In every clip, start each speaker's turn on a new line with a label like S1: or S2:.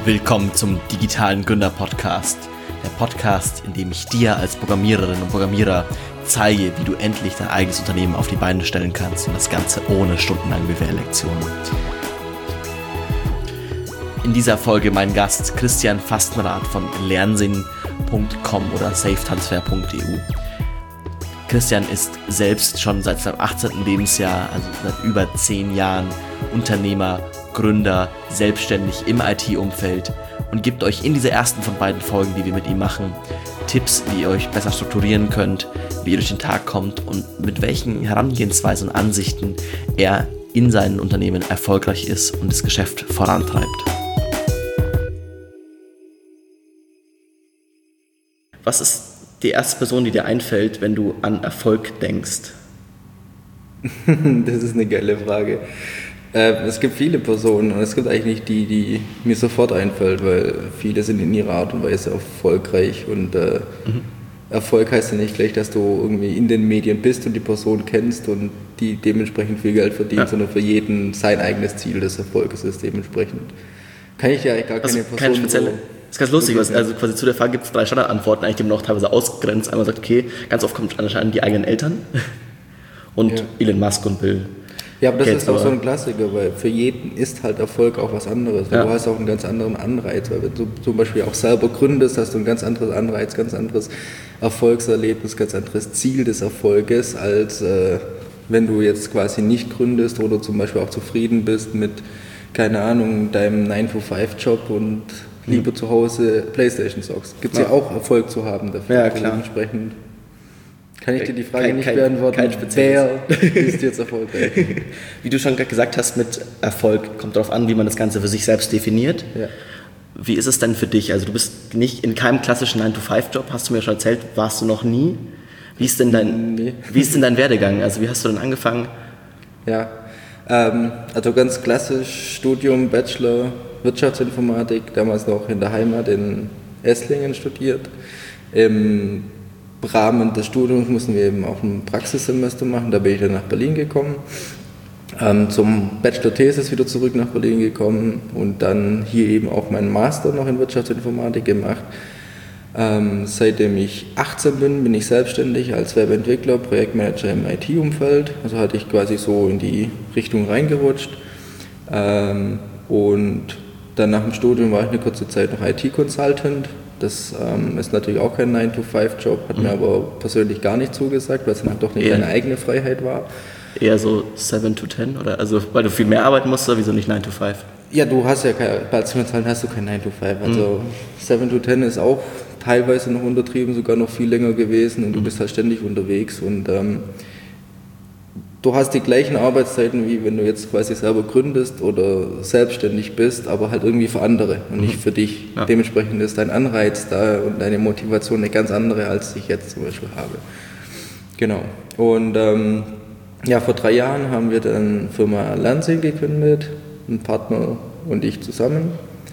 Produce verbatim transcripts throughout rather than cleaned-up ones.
S1: Willkommen zum digitalen Gründer-Podcast. Der Podcast, in dem ich dir als Programmiererin und Programmierer zeige, wie du endlich dein eigenes Unternehmen auf die Beine stellen kannst und das Ganze ohne stundenlange B W L-Lektionen. In dieser Folge mein Gast Christian Fastenrath von lernsinn punkt com oder safetransfer punkt e u. Christian ist selbst schon seit seinem achtzehnten Lebensjahr, also seit über zehn Jahren, Unternehmer, Gründer, selbstständig im I T-Umfeld und gibt euch in dieser ersten von beiden Folgen, die wir mit ihm machen, Tipps, wie ihr euch besser strukturieren könnt, wie ihr durch den Tag kommt und mit welchen Herangehensweisen und Ansichten er in seinen Unternehmen erfolgreich ist und das Geschäft vorantreibt. Was ist die erste Person, die dir einfällt, wenn du an Erfolg denkst?
S2: Das ist eine geile Frage. Äh, es gibt viele Personen und es gibt eigentlich nicht die, die mir sofort einfällt, weil viele sind in ihrer Art und Weise erfolgreich und äh, mhm. Erfolg heißt ja nicht gleich, dass du irgendwie in den Medien bist und die Person kennst und die dementsprechend viel Geld verdient, ja. sondern für jeden sein eigenes Ziel des Erfolges ist dementsprechend. Kann ich ja eigentlich gar keine
S1: also
S2: Person...
S1: Keine spezielle... Das ist ganz lustig, was, also quasi zu der Frage gibt es drei Standardantworten, eigentlich die man auch teilweise ausgrenzt. Einmal sagt, okay, ganz oft kommt anscheinend die eigenen Eltern und ja. Elon Musk und Bill.
S2: Ja, aber das
S1: Gates,
S2: ist auch
S1: aber
S2: so ein Klassiker, weil für jeden ist halt Erfolg auch was anderes. Ja. Du hast auch einen ganz anderen Anreiz, weil wenn du zum Beispiel auch selber gründest, hast du ein ganz anderes Anreiz, ganz anderes Erfolgserlebnis, ganz anderes Ziel des Erfolges, als äh, wenn du jetzt quasi nicht gründest oder zum Beispiel auch zufrieden bist mit, keine Ahnung, deinem nine to five Job und lieber mhm. zu Hause Playstation zockst. Gibt es ja. ja auch Erfolg zu haben dafür.
S1: Ja, klar.
S2: Dementsprechend kann ich dir die Frage
S1: kein,
S2: nicht
S1: kein,
S2: beantworten,
S1: kein
S2: wer ist jetzt erfolgreich?
S1: Wie du schon gesagt hast, mit Erfolg kommt darauf an, wie man das Ganze für sich selbst definiert.
S2: Ja.
S1: Wie ist es denn für dich? Also du bist nicht in keinem klassischen nine to five Job, hast du mir schon erzählt, warst du noch nie. Wie ist denn dein, nee. wie ist denn dein Werdegang? Also wie hast du denn angefangen?
S2: Ja, ähm, also ganz klassisch Studium, Bachelor, Wirtschaftsinformatik, damals noch in der Heimat in Esslingen studiert. Im Rahmen des Studiums mussten wir eben auch ein Praxissemester machen, da bin ich dann nach Berlin gekommen, ähm, zum Bachelor-Thesis wieder zurück nach Berlin gekommen und dann hier eben auch meinen Master noch in Wirtschaftsinformatik gemacht. Ähm, seitdem ich achtzehn bin, bin ich selbstständig als Webentwickler, Projektmanager im I T-Umfeld, also hatte ich quasi so in die Richtung reingerutscht ähm, und dann nach dem Studium war ich eine kurze Zeit noch I T-Consultant. Das ähm, ist natürlich auch kein nine to five Job, hat mhm. mir aber persönlich gar nicht zugesagt, weil es dann halt doch nicht deine eigene Freiheit war.
S1: Eher so seven to ten oder also weil du viel mehr arbeiten musst oder wieso nicht nine to five?
S2: Ja, du hast ja keine, bei Consultant hast du kein nine to five. Also mhm. seven to ten ist auch teilweise noch untertrieben, sogar noch viel länger gewesen und du mhm. bist halt ständig unterwegs und ähm, du hast die gleichen Arbeitszeiten, wie wenn du jetzt quasi selber gründest oder selbstständig bist, aber halt irgendwie für andere und nicht für dich. Ja. Dementsprechend ist dein Anreiz da und deine Motivation eine ganz andere, als ich jetzt zum Beispiel habe. Genau. Und ähm, ja, vor drei Jahren haben wir dann Firma Lernsinn gegründet, ein Partner und ich zusammen.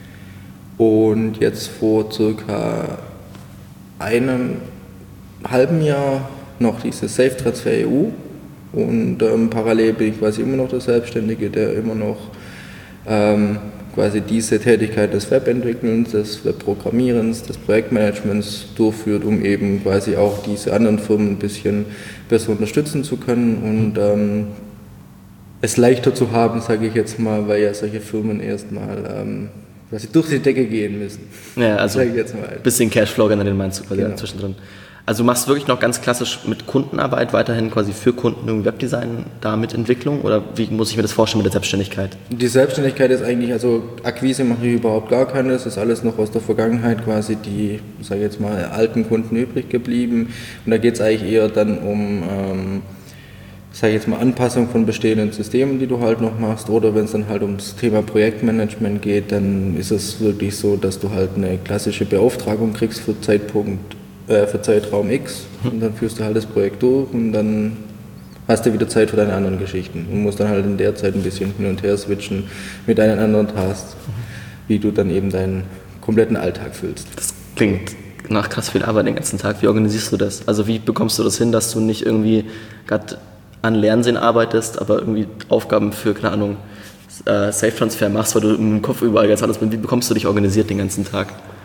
S2: Und jetzt vor circa einem halben Jahr noch diese safetransfer punkt e u. Und ähm, parallel bin ich quasi immer noch der Selbstständige, der immer noch ähm, quasi diese Tätigkeit des Webentwickelns, des Webprogrammierens, des Projektmanagements durchführt, um eben quasi auch diese anderen Firmen ein bisschen besser unterstützen zu können und ähm, es leichter zu haben, sage ich jetzt mal, weil ja solche Firmen erstmal ähm, quasi durch die Decke gehen müssen.
S1: Ja, also ein bisschen Cashflow generieren meinst du quasi genau. zwischendrin. Also du machst wirklich noch ganz klassisch mit Kundenarbeit weiterhin quasi für Kunden irgendwie Webdesign da mit Entwicklung oder wie muss ich mir das vorstellen mit der Selbstständigkeit?
S2: Die Selbstständigkeit ist eigentlich, also Akquise mache ich überhaupt gar keine, das ist alles noch aus der Vergangenheit quasi die, sage ich jetzt mal, alten Kunden übrig geblieben und da geht es eigentlich eher dann um, ähm, sage ich jetzt mal, Anpassung von bestehenden Systemen, die du halt noch machst oder wenn es dann halt ums Thema Projektmanagement geht, dann ist es wirklich so, dass du halt eine klassische Beauftragung kriegst für Zeitpunkt für Zeitraum X und dann führst du halt das Projekt durch und dann hast du wieder Zeit für deine anderen Geschichten und musst dann halt in der Zeit ein bisschen hin und her switchen mit deinen anderen Tasks, wie du dann eben deinen kompletten Alltag füllst.
S1: Das klingt nach krass viel Arbeit den ganzen Tag. Wie organisierst du das? Also wie bekommst du das hin, dass du nicht irgendwie gerade an Lernsinn arbeitest, aber irgendwie Aufgaben für, keine Ahnung, äh, Safe Transfer machst, weil du im Kopf überall ganz anders bist. Wie bekommst du dich organisiert den ganzen Tag?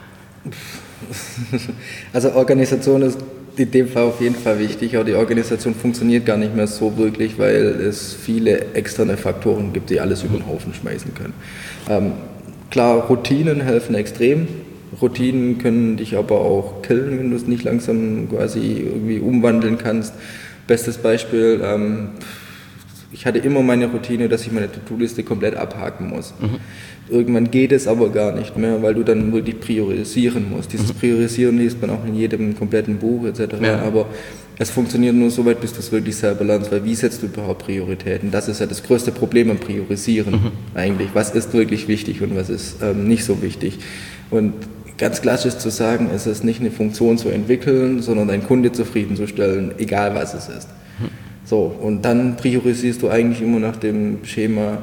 S2: Also Organisation ist in dem Fall auf jeden Fall wichtig, aber die Organisation funktioniert gar nicht mehr so wirklich, weil es viele externe Faktoren gibt, die alles über den Haufen schmeißen können. Ähm, klar, Routinen helfen extrem. Routinen können dich aber auch killen, wenn du es nicht langsam quasi irgendwie umwandeln kannst. Bestes Beispiel, ähm, ich hatte immer meine Routine, dass ich meine To-Do-Liste komplett abhaken muss. Mhm. Irgendwann geht es aber gar nicht mehr, weil du dann wirklich priorisieren musst. Dieses mhm. Priorisieren liest man auch in jedem kompletten Buch et cetera. Ja. Aber es funktioniert nur so weit, bis du es wirklich selber lernst, weil wie setzt du überhaupt Prioritäten? Das ist ja das größte Problem am Priorisieren mhm. eigentlich. Was ist wirklich wichtig und was ist ähm, nicht so wichtig? Und ganz klassisch zu sagen, es ist nicht eine Funktion zu entwickeln, sondern deinen Kunde zufriedenzustellen, egal was es ist. Mhm. So, und dann priorisierst du eigentlich immer nach dem Schema,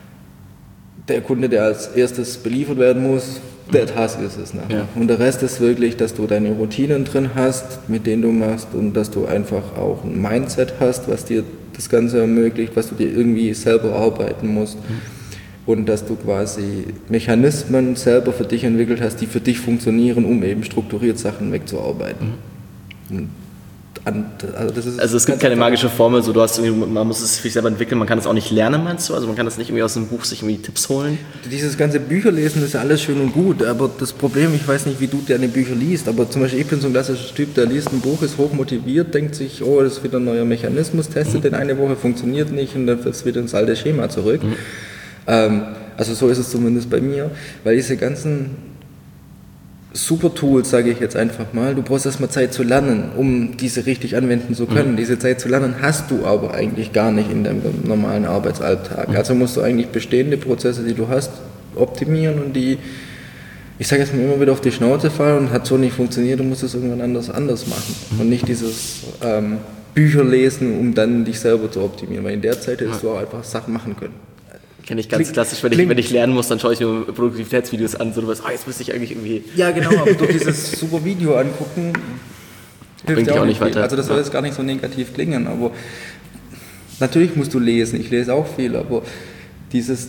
S2: der Kunde, der als erstes beliefert werden muss, der Task ist es. Ne? Ja. Und der Rest ist wirklich, dass du deine Routinen drin hast, mit denen du machst und dass du einfach auch ein Mindset hast, was dir das Ganze ermöglicht, was du dir irgendwie selber erarbeiten musst. Mhm. Und dass du quasi Mechanismen selber für dich entwickelt hast, die für dich funktionieren, um eben strukturiert Sachen wegzuarbeiten. Mhm. Und Also, das ist
S1: also es gibt keine magische Formel, so du hast man muss es für sich selber entwickeln, man kann es auch nicht lernen, meinst du? Also man kann das nicht irgendwie aus dem Buch sich irgendwie Tipps holen?
S2: Dieses ganze Bücherlesen ist ja alles schön und gut, aber das Problem, ich weiß nicht, wie du deine Bücher liest, aber zum Beispiel ich bin so ein klassischer Typ, der liest ein Buch, ist hochmotiviert, denkt sich, oh, das ist wieder ein neuer Mechanismus, testet mhm. den eine Woche, funktioniert nicht und dann wird es wieder ins alte Schema zurück. Mhm. Ähm, also so ist es zumindest bei mir, weil diese ganzen super Tools, sage ich jetzt einfach mal. Du brauchst erstmal Zeit zu lernen, um diese richtig anwenden zu können. Mhm. Diese Zeit zu lernen hast du aber eigentlich gar nicht in deinem normalen Arbeitsalltag. Mhm. Also musst du eigentlich bestehende Prozesse, die du hast, optimieren und die, ich sage jetzt mal, immer wieder auf die Schnauze fallen und hat so nicht funktioniert, du musst es irgendwann anders, anders machen. Mhm. Und nicht dieses ähm, Bücher lesen, um dann dich selber zu optimieren. Weil in der Zeit hättest du auch einfach Sachen machen können.
S1: Kenne ich ganz Kling, klassisch, wenn ich, wenn ich lernen muss, dann schaue ich mir Produktivitätsvideos an, so du weißt, oh, jetzt müsste ich eigentlich irgendwie...
S2: Ja genau, aber durch dieses super Video angucken, hilft dir auch, auch nicht weiter. Also das soll ja. jetzt gar nicht so negativ klingen, aber natürlich musst du lesen, ich lese auch viel, aber dieses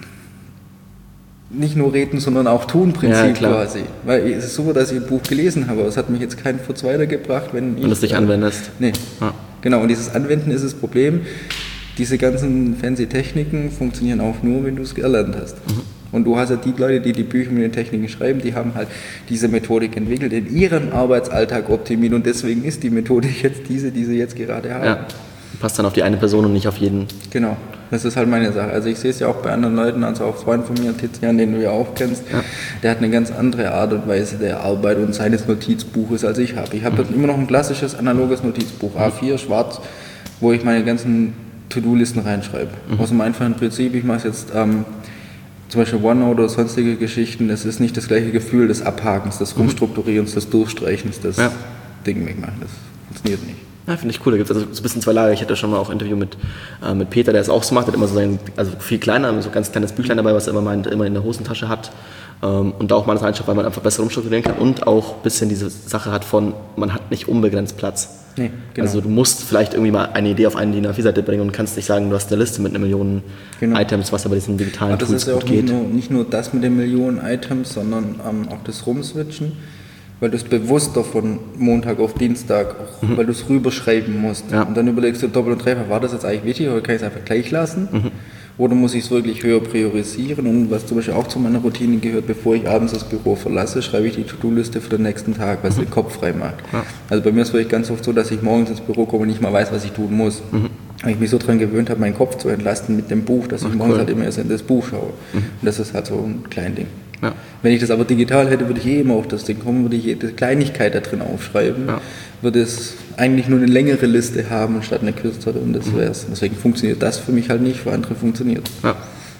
S2: nicht nur reden, sondern auch tun Prinzip ja, quasi. Weil es ist super, dass ich ein Buch gelesen habe, aber es hat mich jetzt keinen Furz weitergebracht, wenn ich...
S1: Und es nicht äh, anwendest.
S2: Nee, ja. Genau, und dieses Anwenden ist das Problem. Diese ganzen fancy Techniken funktionieren auch nur, wenn du es gelernt hast. Mhm. Und du hast ja die Leute, die die Bücher mit den Techniken schreiben, die haben halt diese Methodik entwickelt, in ihrem Arbeitsalltag optimiert und deswegen ist die Methodik jetzt diese, die sie jetzt gerade haben.
S1: Ja, passt dann auf die eine Person und nicht auf jeden.
S2: Genau, das ist halt meine Sache. Also ich sehe es ja auch bei anderen Leuten, also auch Freund von mir, Tizian, den du ja auch kennst, ja. Der hat eine ganz andere Art und Weise der Arbeit und seines Notizbuches als ich habe. Ich habe mhm. immer noch ein klassisches, analoges Notizbuch, A vier, schwarz, wo ich meine ganzen To-Do-Listen reinschreibe. Mhm. Aus dem einfachen Prinzip, ich mache es jetzt ähm, zum Beispiel OneNote oder sonstige Geschichten, es ist nicht das gleiche Gefühl des Abhakens, des Rumstrukturierens, des Durchstreichens, des ja. Ding wegmachen. Das funktioniert nicht.
S1: Ja, finde ich cool. Da gibt es also so ein bisschen zwei Lager. Ich hatte schon mal auch ein Interview mit, äh, mit Peter, der es auch so macht, der hat immer so sein, also viel kleiner, so ein ganz kleines Büchlein dabei, was er immer meint, immer in der Hosentasche hat. Ähm, und da auch mal das reinschaut, weil man einfach besser rumstrukturieren kann und auch ein bisschen diese Sache hat von, man hat nicht unbegrenzt Platz. Nee, genau. Also du musst vielleicht irgendwie mal eine Idee auf eine D I N A vier Seite bringen und kannst nicht sagen, du hast eine Liste mit einer Million genau. Items, was aber diesen digitalen aber Tools gut geht.
S2: Das ist ja auch nicht nur, nicht nur das mit den Millionen Items, sondern ähm, auch das Rumswitchen, weil du es bewusster von Montag auf Dienstag, auch, mhm. weil du es rüberschreiben musst. Ja. Und dann überlegst du doppelt und dreifach, war das jetzt eigentlich wichtig oder kann ich es einfach gleich lassen? Mhm. Oder muss ich es wirklich höher priorisieren? Und was zum Beispiel auch zu meiner Routine gehört, bevor ich abends das Büro verlasse, schreibe ich die To-Do-Liste für den nächsten Tag, was mhm. den Kopf frei macht. Ja. Also bei mir ist es wirklich ganz oft so, dass ich morgens ins Büro komme und nicht mal weiß, was ich tun muss. Mhm. Weil ich mich so daran gewöhnt habe, meinen Kopf zu entlasten mit dem Buch, dass Ach, ich morgens cool. halt immer erst in das Buch schaue. Mhm. Und das ist halt so ein kleines Ding. Ja. Wenn ich das aber digital hätte, würde ich eh immer auf das Ding kommen, würde ich jede Kleinigkeit da drin aufschreiben, ja. würde es eigentlich nur eine längere Liste haben anstatt eine kürzere und das wäre es. Deswegen funktioniert das für mich halt nicht, für andere funktioniert.
S1: Ja.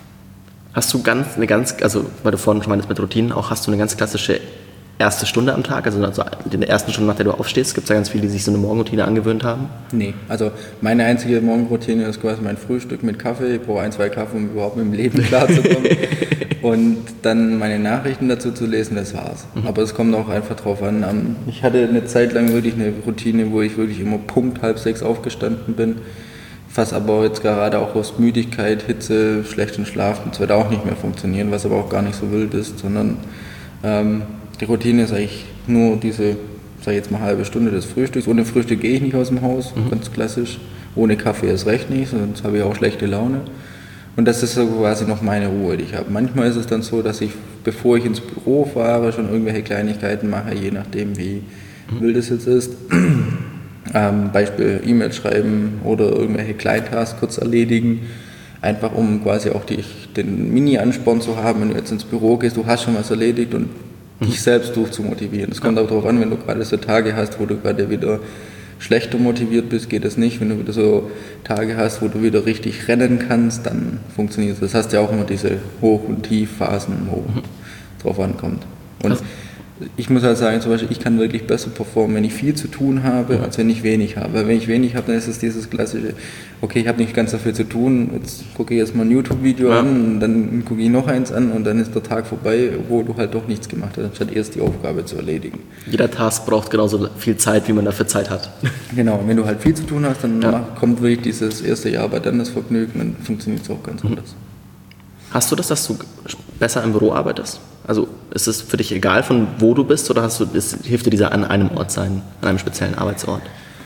S1: Hast du ganz, eine ganz, also weil du vorhin schon meinst mit Routinen, auch hast du eine ganz klassische erste Stunde am Tag, also in der ersten Stunde, nach der du aufstehst, gibt es ja ganz viele, die sich so eine Morgenroutine angewöhnt haben?
S2: Nee, also meine einzige Morgenroutine ist quasi mein Frühstück mit Kaffee. Ich brauche ein, zwei Kaffee, um überhaupt mit dem Leben klarzukommen. Und dann meine Nachrichten dazu zu lesen, das war's. Mhm. Aber es kommt auch einfach drauf an. Ich hatte eine Zeit lang wirklich eine Routine, wo ich wirklich immer Punkt halb sechs aufgestanden bin, was aber jetzt gerade auch aus Müdigkeit, Hitze, schlechten Schlaf und so weiter auch nicht mehr funktionieren, was aber auch gar nicht so wild ist, sondern ähm, die Routine ist eigentlich nur diese, sag ich jetzt mal, halbe Stunde des Frühstücks. Ohne Frühstück gehe ich nicht aus dem Haus, mhm. ganz klassisch. Ohne Kaffee erst recht nicht, sonst habe ich auch schlechte Laune. Und das ist so quasi noch meine Ruhe, die ich habe. Manchmal ist es dann so, dass ich, bevor ich ins Büro fahre, schon irgendwelche Kleinigkeiten mache, je nachdem wie mhm. wild es jetzt ist. ähm, Beispiel E-Mail schreiben oder irgendwelche Kleintasks kurz erledigen. Einfach um quasi auch die, den Mini-Ansporn zu haben, wenn du jetzt ins Büro gehst, du hast schon was erledigt und mhm. dich selbst durchzumotivieren. Es kommt auch darauf an, wenn du gerade so Tage hast, wo du gerade wieder schlechter motiviert bist, geht es nicht. Wenn du wieder so Tage hast, wo du wieder richtig rennen kannst, dann funktioniert es. Das heißt ja auch immer diese Hoch- und Tiefphasen, wo mhm. es drauf ankommt. Und also, ich muss halt sagen, zum Beispiel, ich kann wirklich besser performen, wenn ich viel zu tun habe, mhm. als wenn ich wenig habe. Weil wenn ich wenig habe, dann ist es dieses klassische, okay, ich habe nicht ganz so viel zu tun, jetzt gucke ich erstmal ein YouTube-Video ja. an und dann gucke ich noch eins an und dann ist der Tag vorbei, wo du halt doch nichts gemacht hast, anstatt erst die Aufgabe zu erledigen.
S1: Jeder Task braucht genauso viel Zeit, wie man dafür Zeit hat.
S2: Genau, und wenn du halt viel zu tun hast, dann ja. kommt wirklich dieses erste Jahr bei dann das Vergnügen, dann funktioniert es auch ganz mhm. anders.
S1: Hast du das, dass du besser im Büro arbeitest? Also ist es für dich egal, von wo du bist, oder hast du, ist, hilft dir dieser an einem Ort sein, an einem speziellen Arbeitsort?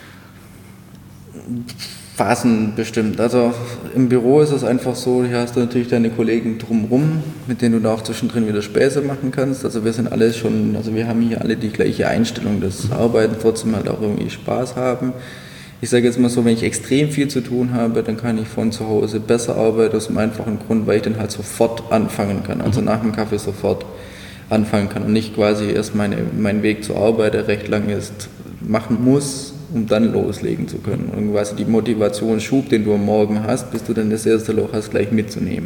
S2: Phasen bestimmt. Also im Büro ist es einfach so, hier hast du natürlich deine Kollegen drumherum, mit denen du da auch zwischendrin wieder Späße machen kannst. Also wir sind alle schon, also wir haben hier alle die gleiche Einstellung, das Arbeiten trotzdem halt auch irgendwie Spaß haben. Ich sage jetzt mal so, wenn ich extrem viel zu tun habe, dann kann ich von zu Hause besser arbeiten, aus dem einfachen Grund, weil ich dann halt sofort anfangen kann, also nach dem Kaffee sofort anfangen kann und nicht quasi erst meine, mein Weg zur Arbeit, der recht lang ist, machen muss, um dann loslegen zu können. Und quasi die Motivationsschub, den du am Morgen hast, bis du dann das erste Loch hast, gleich mitzunehmen.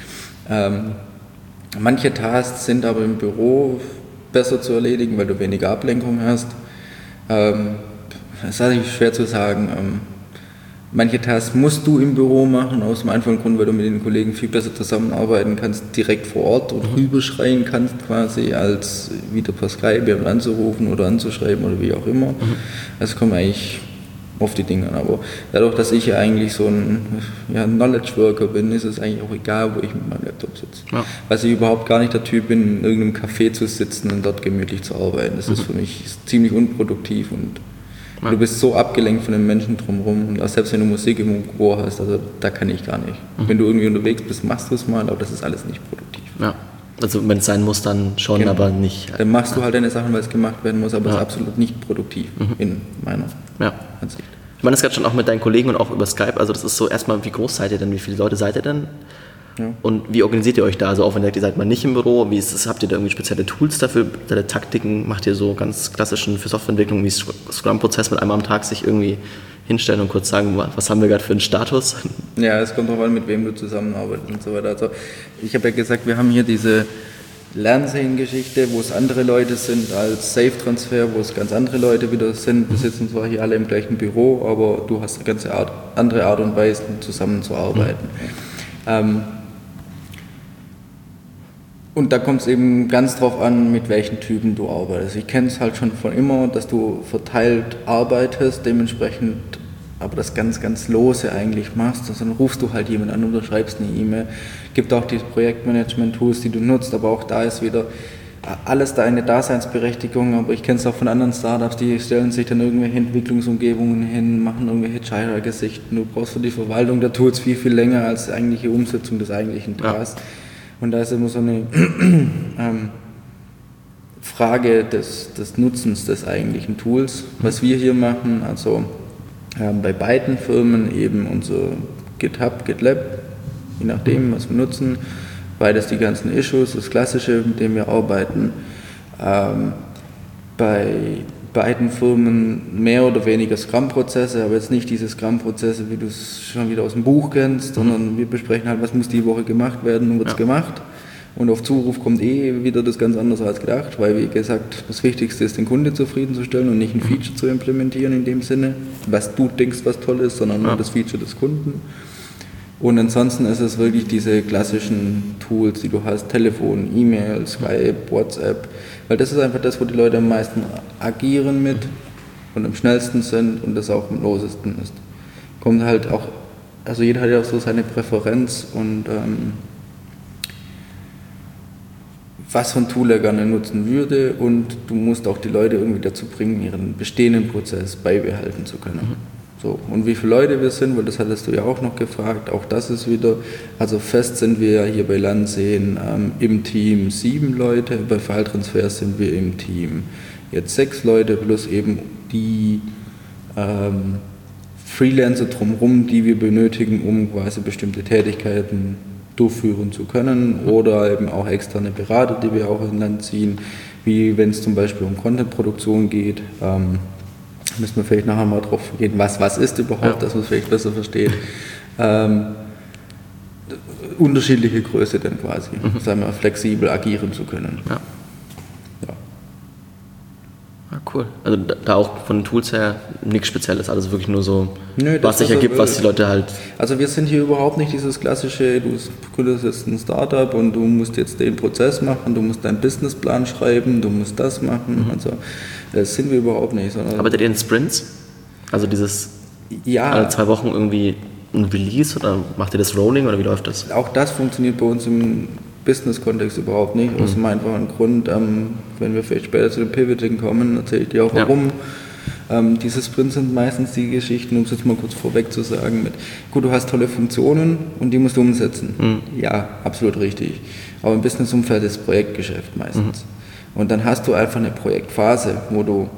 S2: Ähm, manche Tasks sind aber im Büro besser zu erledigen, weil du weniger Ablenkung hast. Ähm, Das ist eigentlich schwer zu sagen. Manche Tasks musst du im Büro machen, aus dem einfachen Grund, weil du mit den Kollegen viel besser zusammenarbeiten kannst, direkt vor Ort und rüberschreien kannst quasi, als wieder per Skype jemanden anzurufen oder anzuschreiben oder wie auch immer. Mhm. Das kommt eigentlich auf die Dinge an. Aber dadurch, dass ich ja eigentlich so ein ja, Knowledge-Worker bin, ist es eigentlich auch egal, wo ich mit meinem Laptop sitze. Ja. Weil ich überhaupt gar nicht der Typ bin, in irgendeinem Café zu sitzen und dort gemütlich zu arbeiten. Das mhm. ist für mich ziemlich unproduktiv und ja. Du bist so abgelenkt von den Menschen drumherum und auch selbst wenn du Musik im Ohr hast, also da kann ich gar nicht. Mhm. Wenn du irgendwie unterwegs bist, machst du es mal, aber das ist alles nicht produktiv.
S1: Ja. Also wenn es sein muss, dann schon, genau. aber nicht.
S2: Dann machst du halt deine Sachen, weil es gemacht werden muss, aber es ja. ist absolut nicht produktiv mhm. in meiner
S1: ja. Ansicht. Ich meine das gerade schon auch mit deinen Kollegen und auch über Skype, also das ist so erstmal, wie groß seid ihr denn, wie viele Leute seid ihr denn? Ja. Und wie organisiert ihr euch da? Also auch wenn ihr sagt, ihr seid mal nicht im Büro, wie ist das, habt ihr da irgendwie spezielle Tools dafür, spezielle Taktiken, macht ihr so ganz klassischen für Softwareentwicklung wie Scrum-Prozess mit einmal am Tag sich irgendwie hinstellen und kurz sagen, was haben wir gerade für einen Status?
S2: Ja, es kommt darauf an, mit wem du zusammenarbeitest und so weiter. Also ich habe ja gesagt, wir haben hier diese Lernsehen-Geschichte, wo es andere Leute sind als Safe-Transfer, wo es ganz andere Leute wieder sind. Wir sitzen zwar hier alle im gleichen Büro, aber du hast eine ganz Art, andere Art und Weise, zusammenzuarbeiten. Mhm. Ähm, Und da kommt es eben ganz drauf an, mit welchen Typen du arbeitest. Ich kenne es halt schon von immer, dass du verteilt arbeitest, dementsprechend aber das ganz, ganz Lose eigentlich machst. Also dann rufst du halt jemanden an oder schreibst eine E-Mail. Es gibt auch die Projektmanagement-Tools, die du nutzt, aber auch da ist wieder alles da eine Daseinsberechtigung. Aber ich kenne es auch von anderen Startups, die stellen sich dann irgendwelche Entwicklungsumgebungen hin, machen irgendwelche Jira-Gesichten. Du brauchst für die Verwaltung der Tools viel, viel länger als die eigentliche Umsetzung des eigentlichen Tasks. Ja. Und da ist immer so eine ähm, Frage des, des Nutzens des eigentlichen Tools. Was wir hier machen, also ähm, bei beiden Firmen eben unser GitHub, GitLab, je nachdem, was wir nutzen. Beides die ganzen Issues, das Klassische, mit dem wir arbeiten. Ähm, bei beiden Firmen mehr oder weniger Scrum-Prozesse, aber jetzt nicht diese Scrum-Prozesse, wie du es schon wieder aus dem Buch kennst, sondern wir besprechen halt, was muss die Woche gemacht werden und wird es ja. gemacht. Und auf Zuruf kommt eh wieder das ganz anders als gedacht, weil wie gesagt, das Wichtigste ist, den Kunde zufriedenzustellen und nicht ein Feature zu implementieren in dem Sinne, was du denkst, was toll ist, sondern nur ja. das Feature des Kunden. Und ansonsten ist es wirklich diese klassischen Tools, die du hast, Telefon, E-Mail, Skype, WhatsApp, weil das ist einfach das, wo die Leute am meisten agieren mit und am schnellsten sind und das auch am losesten ist. Kommt halt auch also jeder hat ja auch so seine Präferenz und ähm, was für ein Tool er gerne nutzen würde und du musst auch die Leute irgendwie dazu bringen, ihren bestehenden Prozess beibehalten zu können. Mhm. So, und wie viele Leute wir sind, weil das hattest du ja auch noch gefragt, auch das ist wieder, also fest sind wir ja hier bei Landseen ähm, im Team sieben Leute, bei Falltransfers sind wir im Team jetzt sechs Leute plus eben die ähm, Freelancer drumherum, die wir benötigen, um quasi bestimmte Tätigkeiten durchführen zu können oder eben auch externe Berater, die wir auch in Land ziehen, wie wenn es zum Beispiel um Content-Produktion geht, ähm, müssen wir vielleicht nachher mal drauf gehen, was was ist überhaupt, ja. dass man es vielleicht besser versteht. Ähm, unterschiedliche Größe dann quasi, mhm. sagen wir, flexibel agieren zu können.
S1: Ja. Ah, cool. Also da, da auch von den Tools her nichts Spezielles, alles wirklich nur so, Nö, was sich ergibt, was die Leute halt...
S2: Also wir sind hier überhaupt nicht dieses klassische, du gründest jetzt ein Startup und du musst jetzt den Prozess machen, du musst deinen Businessplan schreiben, du musst das machen, mhm. also das sind wir überhaupt nicht.
S1: Arbeitet ihr in Sprints? Also dieses
S2: ja.
S1: alle zwei Wochen irgendwie ein Release oder macht ihr das Rolling oder wie läuft das?
S2: Auch das funktioniert bei uns im Business-Kontext überhaupt nicht, aus dem einfachen Grund, ähm, wenn wir vielleicht später zu dem Pivoting kommen, erzähle ich dir auch warum. Ja. Ähm, diese Sprints sind meistens die Geschichten, um es jetzt mal kurz vorweg zu sagen, mit, gut, du hast tolle Funktionen und die musst du umsetzen. Mhm. Ja, absolut richtig. Aber im Business-Umfeld ist Projektgeschäft meistens. Mhm. Und dann hast du einfach eine Projektphase, wo du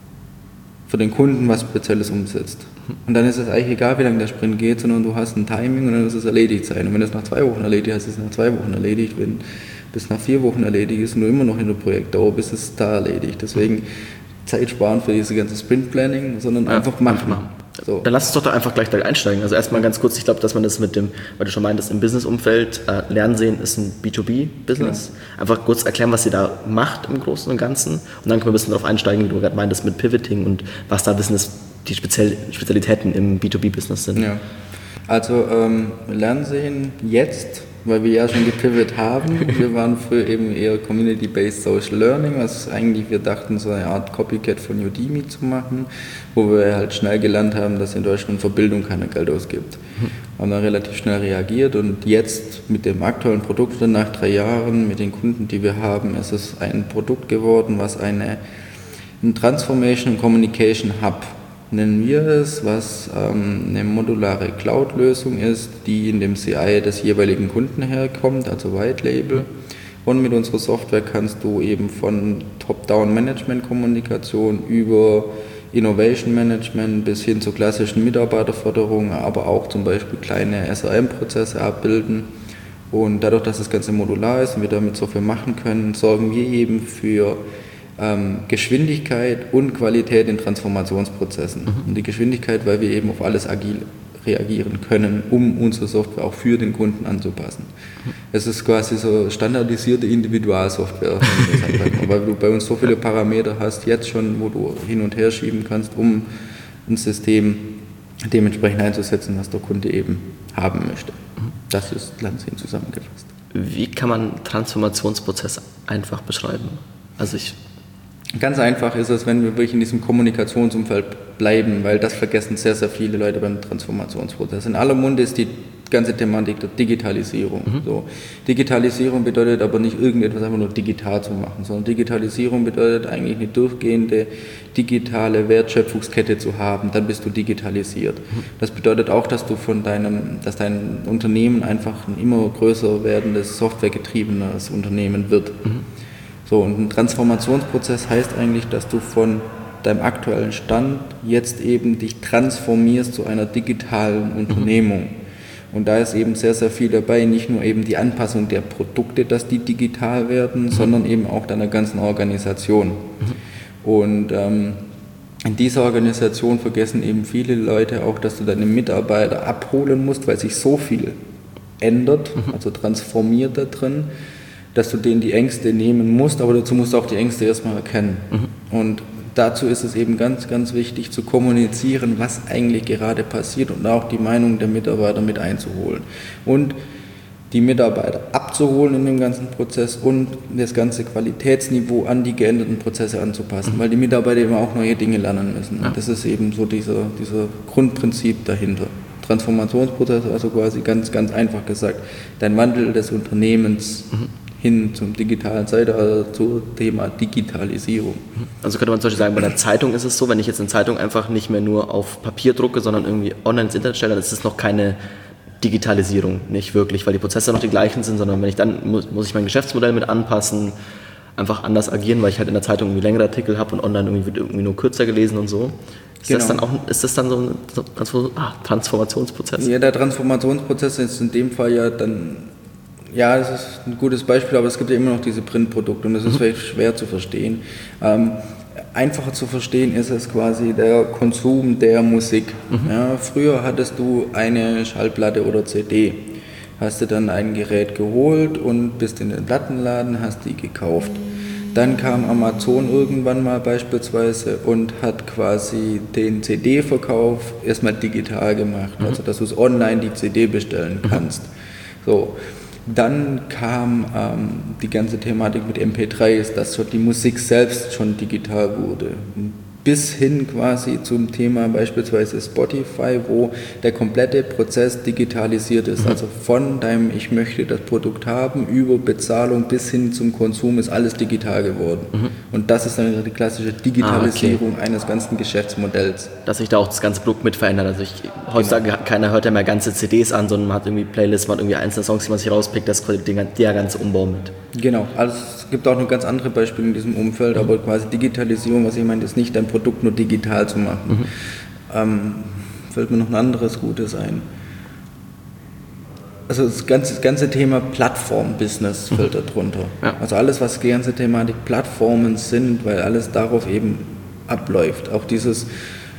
S2: für den Kunden was Spezielles umsetzt. Und dann ist es eigentlich egal, wie lange der Sprint geht, sondern du hast ein Timing und dann muss es erledigt sein. Und wenn es nach zwei Wochen erledigt ist, ist es nach zwei Wochen erledigt. Wenn bis nach vier Wochen erledigt ist und du immer noch in der Projektdauer bist, ist es da erledigt. Deswegen Zeit sparen für diese ganze Sprint-Planning, sondern ja, einfach machen. machen.
S1: So. Dann lass uns doch da einfach gleich, gleich einsteigen. Also erstmal ganz kurz, ich glaube, dass man das mit dem, weil du schon meintest, im Business-Umfeld, äh, Lernsehen ist ein B zwei B-Business. Ja. Einfach kurz erklären, was ihr da macht im Großen und Ganzen. Und dann können wir ein bisschen darauf einsteigen, wie du gerade meintest, mit Pivoting und was da Business, die Spezial Spezialitäten im B zwei B-Business sind.
S2: Ja. Also ähm, Lernsehen jetzt, weil wir ja schon gepivot haben. Wir waren früher eben eher Community-Based Social Learning, was eigentlich wir dachten, so eine Art Copycat von Udemy zu machen, wo wir halt schnell gelernt haben, dass in Deutschland für Bildung keiner Geld ausgibt. Mhm. Haben dann relativ schnell reagiert und jetzt mit dem aktuellen Produkt nach drei Jahren, mit den Kunden, die wir haben, ist es ein Produkt geworden, was eine, ein Transformation Communication Hub nennen wir es, was ähm, eine modulare Cloud-Lösung ist, die in dem C I des jeweiligen Kunden herkommt, also White Label. Und mit unserer Software kannst du eben von Top-Down-Management-Kommunikation über Innovation-Management bis hin zur klassischen Mitarbeiterförderung, aber auch zum Beispiel kleine S R M-Prozesse abbilden. Und dadurch, dass das Ganze modular ist und wir damit so viel machen können, sorgen wir eben für Ähm, Geschwindigkeit und Qualität in Transformationsprozessen. Mhm. Und die Geschwindigkeit, weil wir eben auf alles agil reagieren können, um unsere Software auch für den Kunden anzupassen. Mhm. Es ist quasi so standardisierte Individualsoftware, weil du bei uns so viele Parameter hast, jetzt schon, wo du hin und her schieben kannst, um ein System dementsprechend einzusetzen, was der Kunde eben haben möchte. Mhm. Das ist Landsehen zusammengefasst.
S1: Wie kann man Transformationsprozesse einfach beschreiben? Also ich
S2: Ganz einfach ist es, wenn wir wirklich in diesem Kommunikationsumfeld bleiben, weil das vergessen sehr, sehr viele Leute beim Transformationsprozess. In aller Munde ist die ganze Thematik der Digitalisierung. Mhm. So. Digitalisierung bedeutet aber nicht irgendetwas einfach nur digital zu machen, sondern Digitalisierung bedeutet eigentlich eine durchgehende digitale Wertschöpfungskette zu haben, dann bist du digitalisiert. Mhm. Das bedeutet auch, dass du von deinem, dass dein Unternehmen einfach ein immer größer werdendes, softwaregetriebenes Unternehmen wird. Mhm. So, und ein Transformationsprozess heißt eigentlich, dass du von deinem aktuellen Stand jetzt eben dich transformierst zu einer digitalen Unternehmung. Mhm. Und da ist eben sehr, sehr viel dabei, nicht nur eben die Anpassung der Produkte, dass die digital werden, mhm. sondern eben auch deiner ganzen Organisation. Mhm. Und ähm, in dieser Organisation vergessen eben viele Leute auch, dass du deine Mitarbeiter abholen musst, weil sich so viel ändert, mhm. also transformiert da drin, dass du denen die Ängste nehmen musst, aber dazu musst du auch die Ängste erstmal erkennen. Mhm. Und dazu ist es eben ganz, ganz wichtig zu kommunizieren, was eigentlich gerade passiert und auch die Meinung der Mitarbeiter mit einzuholen. Und die Mitarbeiter abzuholen in dem ganzen Prozess und das ganze Qualitätsniveau an die geänderten Prozesse anzupassen, mhm. weil die Mitarbeiter eben auch neue Dinge lernen müssen. Ja. Und das ist eben so dieser, dieser Grundprinzip dahinter. Transformationsprozess, also quasi ganz, ganz einfach gesagt, dein Wandel des Unternehmens mhm. hin zum digitalen Zeitalter, zum Thema Digitalisierung.
S1: Also könnte man zum Beispiel sagen, bei der Zeitung ist es so, wenn ich jetzt eine Zeitung einfach nicht mehr nur auf Papier drucke, sondern irgendwie online ins Internet stelle, dann ist es noch keine Digitalisierung, nicht wirklich, weil die Prozesse noch die gleichen sind, sondern wenn ich dann, muss, muss ich mein Geschäftsmodell mit anpassen, einfach anders agieren, weil ich halt in der Zeitung irgendwie längere Artikel habe und online irgendwie wird irgendwie nur kürzer gelesen und so. Ist, genau. das dann auch, ist das dann so ein Transformationsprozess?
S2: Ja, der Transformationsprozess ist in dem Fall ja dann, ja, das ist ein gutes Beispiel, aber es gibt ja immer noch diese Printprodukte und das ist mhm. vielleicht schwer zu verstehen. Ähm, einfacher zu verstehen ist es quasi der Konsum der Musik. Mhm. Ja, früher hattest du eine Schallplatte oder C D. Hast du dann ein Gerät geholt und bist in den Plattenladen, hast die gekauft. Dann kam Amazon irgendwann mal beispielsweise und hat quasi den C D-Verkauf erstmal digital gemacht, mhm. also dass du es online die C D bestellen kannst. Mhm. So. Dann kam ähm, die ganze Thematik mit M P drei, dass schon die Musik selbst schon digital wurde. Bis hin quasi zum Thema beispielsweise Spotify, wo der komplette Prozess digitalisiert ist. Mhm. Also von deinem ich möchte das Produkt haben, über Bezahlung bis hin zum Konsum ist alles digital geworden. Mhm. Und das ist dann die klassische Digitalisierung ah, okay. eines ganzen Geschäftsmodells.
S1: Dass sich da auch das ganze Produkt mit verändert. Also ich, heutzutage genau. keiner hört ja mehr ganze C Ds an, sondern man hat irgendwie Playlists, man hat irgendwie einzelne Songs, die man sich rauspickt, das ist der ganze Umbau mit.
S2: Genau, also es gibt auch noch ganz andere Beispiele in diesem Umfeld, mhm. aber quasi Digitalisierung, was ich meine, ist nicht dein Produkt nur digital zu machen. Mhm. Ähm, fällt mir noch ein anderes Gutes ein. Also das ganze, das ganze Thema Plattform-Business fällt mhm. da drunter. Ja. Also alles, was die ganze Thematik Plattformen sind, weil alles darauf eben abläuft. Auch dieses,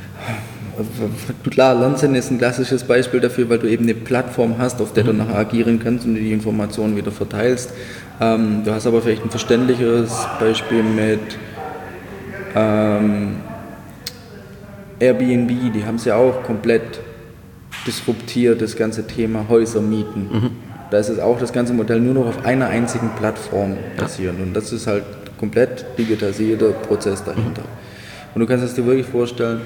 S2: klar, Lanzen ist ein klassisches Beispiel dafür, weil du eben eine Plattform hast, auf der mhm. du nachher agieren kannst und die Informationen wieder verteilst. Ähm, du hast aber vielleicht ein verständlicheres Beispiel mit ähm, Airbnb, die haben es ja auch komplett disruptiert, das ganze Thema Häuser mieten. Mhm. Da ist es auch das ganze Modell nur noch auf einer einzigen Plattform basierend und das ist halt komplett digitalisierter Prozess dahinter. Mhm. Und du kannst es dir wirklich vorstellen,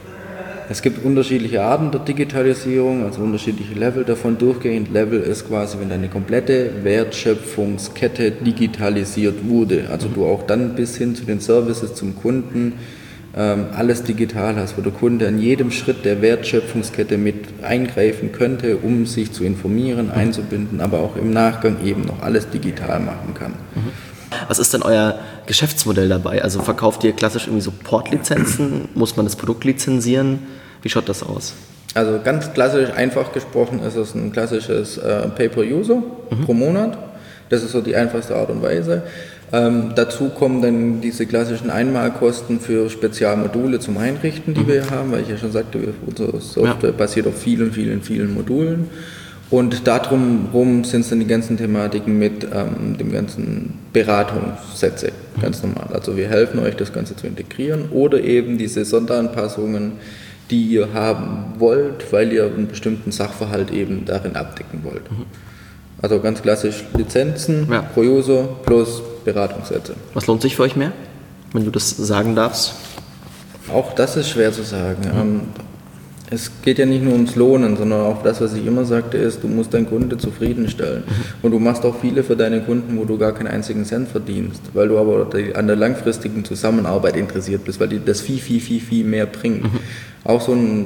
S2: es gibt unterschiedliche Arten der Digitalisierung, also unterschiedliche Level davon. Durchgehend Level ist quasi, wenn deine komplette Wertschöpfungskette digitalisiert wurde, also du auch dann bis hin zu den Services zum Kunden ähm, alles digital hast, wo der Kunde an jedem Schritt der Wertschöpfungskette mit eingreifen könnte, um sich zu informieren, mhm. einzubinden, aber auch im Nachgang eben noch alles digital machen kann.
S1: Mhm. Was ist denn euer Geschäftsmodell dabei? Also verkauft ihr klassisch irgendwie so Portlizenzen? Muss man das Produkt lizenzieren? Wie schaut das aus?
S2: Also ganz klassisch, einfach gesprochen, ist es ein klassisches äh, Pay-per-User mhm. pro Monat. Das ist so die einfachste Art und Weise. Ähm, dazu kommen dann diese klassischen Einmalkosten für Spezialmodule zum Einrichten, die mhm. wir haben, weil ich ja schon sagte, unsere Software ja. basiert auf vielen, vielen, vielen Modulen. Und darum rum sind es dann die ganzen Thematiken mit ähm, dem ganzen Beratungssätze, ganz normal. Also wir helfen euch, das Ganze zu integrieren oder eben diese Sonderanpassungen, die ihr haben wollt, weil ihr einen bestimmten Sachverhalt eben darin abdecken wollt. Mhm. Also ganz klassisch Lizenzen ja. pro User plus Beratungssätze.
S1: Was lohnt sich für euch mehr, wenn du das sagen darfst?
S2: Auch das ist schwer zu sagen. Mhm. Ähm, Es geht ja nicht nur ums Lohnen, sondern auch das, was ich immer sagte, ist, du musst deinen Kunden zufriedenstellen. Mhm. Und du machst auch viele für deine Kunden, wo du gar keinen einzigen Cent verdienst, weil du aber an der langfristigen Zusammenarbeit interessiert bist, weil dir das viel, viel, viel, viel mehr bringt. Mhm. Auch so ein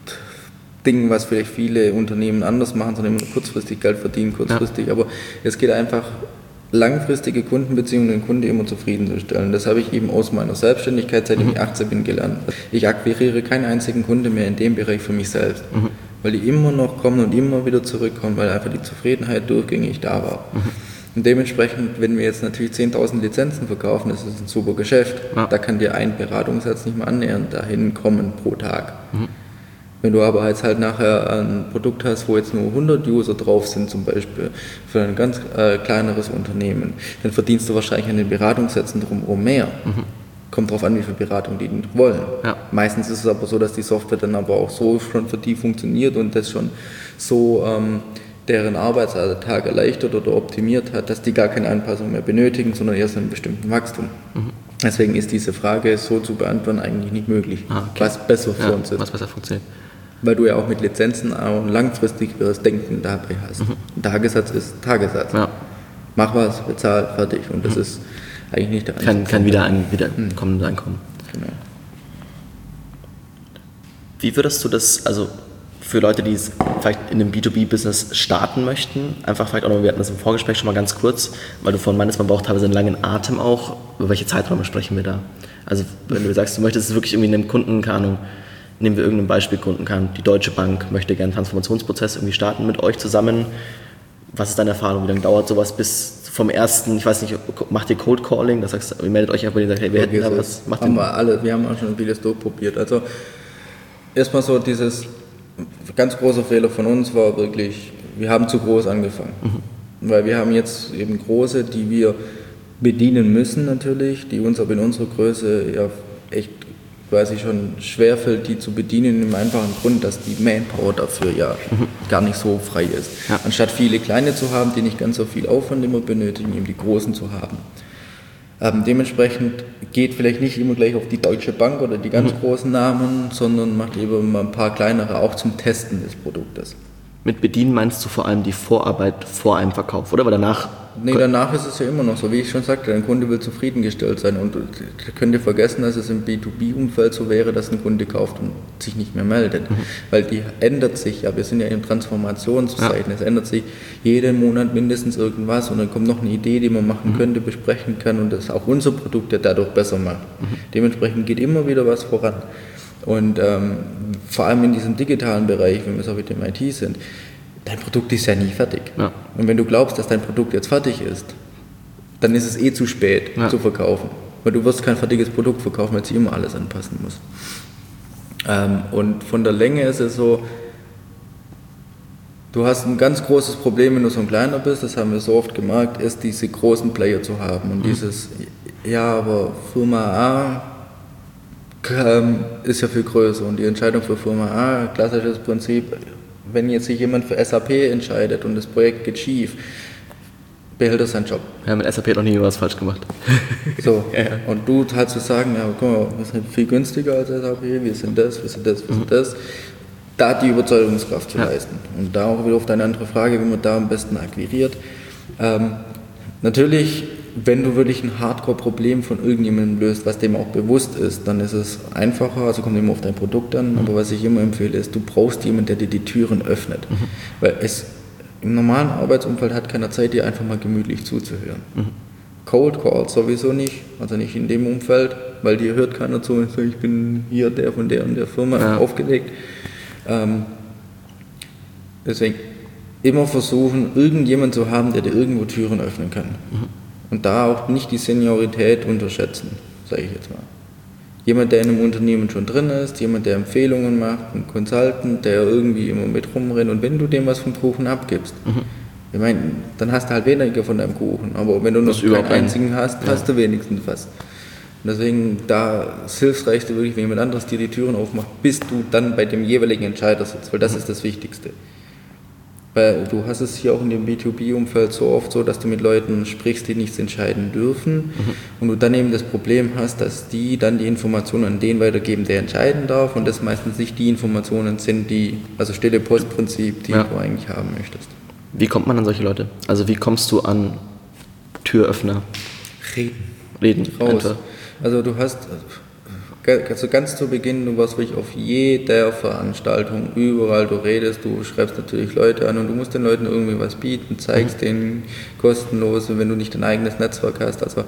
S2: Ding, was vielleicht viele Unternehmen anders machen, sondern immer nur kurzfristig Geld verdienen, kurzfristig. Ja. Aber es geht einfach, langfristige Kundenbeziehungen den Kunden immer zufriedenzustellen. Das habe ich eben aus meiner Selbstständigkeit, seitdem mhm. ich achtzehn bin, gelernt. Ich akquiriere keinen einzigen Kunde mehr in dem Bereich für mich selbst, mhm. weil die immer noch kommen und immer wieder zurückkommen, weil einfach die Zufriedenheit durchgängig da war. Mhm. Und dementsprechend, wenn wir jetzt natürlich zehntausend Lizenzen verkaufen, das ist ein super Geschäft. Ja. Da kann dir ein Beratungssatz nicht mal annähernd dahin kommen pro Tag. Mhm. Wenn du aber jetzt halt nachher ein Produkt hast, wo jetzt nur hundert User drauf sind, zum Beispiel für ein ganz äh, kleineres Unternehmen, dann verdienst du wahrscheinlich an den Beratungssätzen drumherum mehr. Mhm. Kommt drauf an, wie viel Beratung die wollen. Ja. Meistens ist es aber so, dass die Software dann aber auch so schon für die funktioniert und das schon so ähm, deren Arbeitsalltag erleichtert oder optimiert hat, dass die gar keine Anpassung mehr benötigen, sondern erst einen bestimmten Wachstum. Mhm. Deswegen ist diese Frage so zu beantworten eigentlich nicht möglich, ah, okay. was besser für
S1: ja,
S2: uns ist.
S1: Was besser funktioniert.
S2: weil du ja auch mit Lizenzen auch ein langfristigeres Denken dabei hast. Mhm. Ein Tagessatz ist Tagessatz. Ja. Mach was, bezahl, fertig. Und das mhm. ist eigentlich nicht der
S1: Kein, kein wiederkommendes Einkommen. Genau. Wie würdest du das, also für Leute, die es vielleicht in einem B zwei B-Business starten möchten, einfach vielleicht auch noch, wir hatten das im Vorgespräch schon mal ganz kurz, weil du vorhin meintest, man braucht teilweise einen langen Atem auch. Über welche Zeiträume sprechen wir da? Also wenn du sagst, du möchtest es wirklich irgendwie einem Kunden, keine Ahnung, nehmen wir irgendein Beispiel, Kunden kann, die Deutsche Bank möchte gerne einen Transformationsprozess irgendwie starten mit euch zusammen. Was ist deine Erfahrung? Wie lange dauert sowas bis vom ersten, ich weiß nicht, macht ihr Cold Calling? Das heißt, ihr meldet euch einfach und sagt, hey, wir hätten da was.
S2: Macht haben wir alle, wir haben auch schon vieles durchprobiert. Also erstmal so dieses, ganz großer Fehler von uns war wirklich, wir haben zu groß angefangen. Mhm. Weil wir haben jetzt eben große, die wir bedienen müssen natürlich, die uns aber in unserer Größe ja echt quasi schon schwerfällt, die zu bedienen, im einfachen Grund, dass die Manpower dafür ja mhm. gar nicht so frei ist. Ja. Anstatt viele kleine zu haben, die nicht ganz so viel Aufwand immer benötigen, eben die großen zu haben. Ähm, dementsprechend geht vielleicht nicht immer gleich auf die Deutsche Bank oder die ganz mhm. großen Namen, sondern macht eben mal ein paar kleinere auch zum Testen des Produktes.
S1: Mit Bedienen meinst du vor allem die Vorarbeit vor einem Verkauf, oder? Weil danach...
S2: Nee, danach ist es ja immer noch so, wie ich schon sagte, ein Kunde will zufriedengestellt sein und könnt ihr vergessen, dass es im B zwei B-Umfeld so wäre, dass ein Kunde kauft und sich nicht mehr meldet. Mhm. Weil die ändert sich ja, wir sind ja in Transformationszeiten, ja. Es ändert sich jeden Monat mindestens irgendwas und dann kommt noch eine Idee, die man machen mhm. könnte, besprechen kann und das auch unser Produkt ja dadurch besser macht. Mhm. Dementsprechend geht immer wieder was voran. Und ähm, vor allem in diesem digitalen Bereich, wenn wir so mit dem I T sind, dein Produkt ist ja nie fertig. Ja. Und wenn du glaubst, dass dein Produkt jetzt fertig ist, dann ist es eh zu spät ja. zu verkaufen. Weil du wirst kein fertiges Produkt verkaufen, weil sich immer alles anpassen muss. Ähm, und von der Länge ist es so, du hast ein ganz großes Problem, wenn du so ein kleiner bist, das haben wir so oft gemerkt, ist diese großen Player zu haben. Und mhm. dieses, ja, aber Firma A ist ja viel größer und die Entscheidung für Firma A, klassisches Prinzip, wenn jetzt sich jemand für S A P entscheidet und das Projekt geht schief, behält er seinen Job.
S1: Ja, mit S A P hat noch nie was falsch gemacht.
S2: So, ja, ja. Und du halt zu sagen, ja, guck mal, wir sind viel günstiger als S A P, wir sind das, wir sind das, wir mhm. sind das, da die Überzeugungskraft zu ja. leisten. Und da auch wieder auf deine andere Frage, wie man da am besten akquiriert. Ähm, natürlich, wenn du wirklich ein Hardcore-Problem von irgendjemandem löst, was dem auch bewusst ist, dann ist es einfacher, also kommt immer auf dein Produkt an, mhm. aber was ich immer empfehle, ist, du brauchst jemanden, der dir die Türen öffnet. Mhm. Weil es im normalen Arbeitsumfeld hat keiner Zeit, dir einfach mal gemütlich zuzuhören. Mhm. Cold Calls sowieso nicht, also nicht in dem Umfeld, weil dir hört keiner zu und sagt, ich bin hier der von der und der Firma ja. aufgelegt. Ähm, deswegen immer versuchen, irgendjemanden zu haben, der dir irgendwo Türen öffnen kann. Mhm. Und da auch nicht die Seniorität unterschätzen, sage ich jetzt mal. Jemand, der in einem Unternehmen schon drin ist, jemand, der Empfehlungen macht, ein Consultant, der irgendwie immer mit rumrennt. Und wenn du dem was vom Kuchen abgibst, mhm. ich meine, dann hast du halt weniger von deinem Kuchen. Aber wenn du noch keinen einzigen hast, ja. hast du wenigstens was. Und deswegen, da das Hilfreichste wirklich, wenn jemand anderes dir die Türen aufmacht, bis du dann bei dem jeweiligen Entscheider sitzt, weil das mhm. ist das Wichtigste. Weil du hast es hier auch in dem B zwei B-Umfeld so oft so, dass du mit Leuten sprichst, die nichts entscheiden dürfen mhm. und du dann eben das Problem hast, dass die dann die Informationen an den weitergeben, der entscheiden darf und das meistens nicht die Informationen sind, die, also stille Postprinzip, die ja. du eigentlich haben möchtest.
S1: Wie kommt man an solche Leute? Also wie kommst du an Türöffner?
S2: Reden.
S1: Reden.
S2: Raus. Einfach. Also du hast... Also ganz zu Beginn, du warst wirklich auf jeder Veranstaltung, überall du redest, du schreibst natürlich Leute an und du musst den Leuten irgendwie was bieten, zeigst mhm. denen kostenlos, wenn du nicht dein eigenes Netzwerk hast, also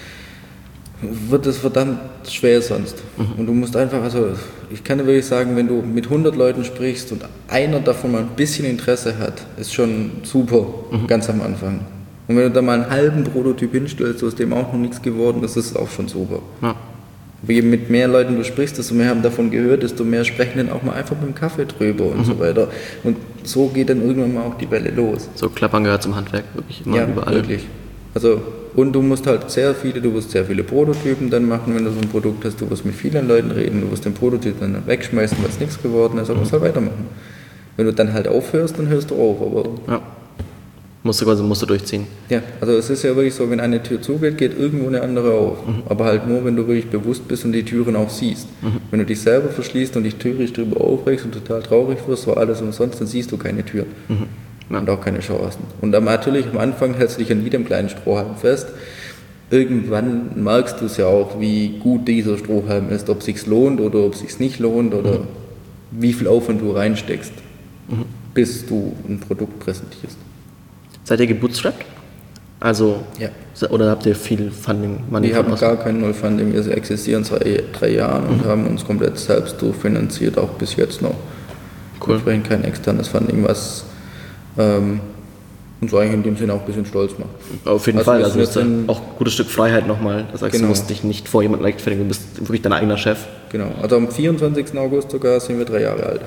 S2: wird es verdammt schwer sonst. Mhm. Und du musst einfach, also ich kann dir wirklich sagen, wenn du mit hundert Leuten sprichst und einer davon mal ein bisschen Interesse hat, ist schon super, mhm. ganz am Anfang. Und wenn du da mal einen halben Prototyp hinstellst, aus dem auch noch nichts geworden ist, ist es auch schon super. Ja. Je mit mehr Leuten du sprichst, desto mehr haben davon gehört, desto mehr sprechen dann auch mal einfach mit dem Kaffee drüber und mhm. so weiter. Und so geht dann irgendwann mal auch die Welle los.
S1: So Klappern gehört zum Handwerk, wirklich immer
S2: ja,
S1: überall.
S2: Wirklich. Also, und du musst halt sehr viele, du wirst sehr viele Prototypen dann machen, wenn du so ein Produkt hast, du wirst mit vielen Leuten reden, du wirst den Prototyp dann wegschmeißen, weil es nichts geworden ist, aber mhm. musst halt weitermachen. Wenn du dann halt aufhörst, dann hörst du auf, aber...
S1: Ja. Musst du quasi musst du durchziehen.
S2: Ja, also es ist ja wirklich so, wenn eine Tür zugeht, geht irgendwo eine andere auf. Mhm. Aber halt nur, wenn du wirklich bewusst bist und die Türen auch siehst. Mhm. Wenn du dich selber verschließt und dich tierisch drüber aufregst und total traurig wirst, war alles umsonst, dann siehst du keine Türen. Mhm. Ja. Und auch keine Chancen. Und dann natürlich am Anfang hältst du dich an jedem kleinen Strohhalm fest. Irgendwann merkst du es ja auch, wie gut dieser Strohhalm ist, ob es sich lohnt oder ob es sich nicht lohnt oder mhm. wie viel Aufwand du reinsteckst, mhm. bis du ein Produkt präsentierst.
S1: Seid ihr gebootstrapped? Also,
S2: ja.
S1: Oder habt ihr viel Funding?
S2: Wir haben gar kein Null-Funding, wir existieren seit drei Jahren und mhm. haben uns komplett selbst durchfinanziert, auch bis jetzt noch. Cool. Wir brauchen kein externes Funding, was ähm, uns eigentlich in dem Sinne auch ein bisschen stolz macht.
S1: Auf jeden also Fall, also ist dann auch ein gutes Stück Freiheit nochmal. Das heißt, genau. Du musst dich nicht vor jemandem rechtfertigen, du bist wirklich dein eigener Chef.
S2: Genau, also am vierundzwanzigsten August sogar sind wir drei Jahre alt.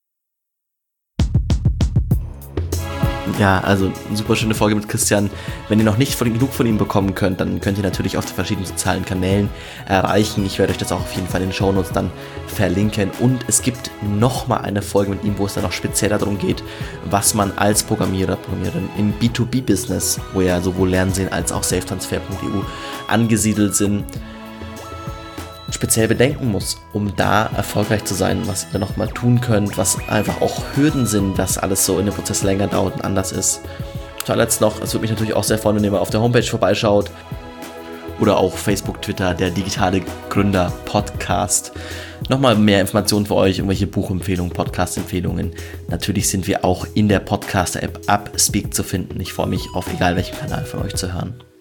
S1: Ja, also eine super schöne Folge mit Christian. Wenn ihr noch nicht von, genug von ihm bekommen könnt, dann könnt ihr natürlich auf den verschiedenen sozialen Kanälen erreichen. Ich werde euch das auch auf jeden Fall in den Shownotes dann verlinken. Und es gibt nochmal eine Folge mit ihm, wo es dann noch speziell darum geht, was man als Programmierer, Programmiererin im B zwei B-Business, wo ja sowohl Lernsinn als auch safetransfer punkt e u angesiedelt sind, speziell bedenken muss, um da erfolgreich zu sein, was ihr nochmal tun könnt, was einfach auch Hürden sind, dass alles so in dem Prozess länger dauert und anders ist. Zuletzt noch, es würde mich natürlich auch sehr freuen, wenn ihr mal auf der Homepage vorbeischaut oder auch Facebook, Twitter, der digitale Gründer Podcast. Nochmal mehr Informationen für euch, irgendwelche Buchempfehlungen, Podcast-Empfehlungen. Natürlich sind wir auch in der Podcaster-App Upspeak zu finden. Ich freue mich auf egal welchen Kanal von euch zu hören.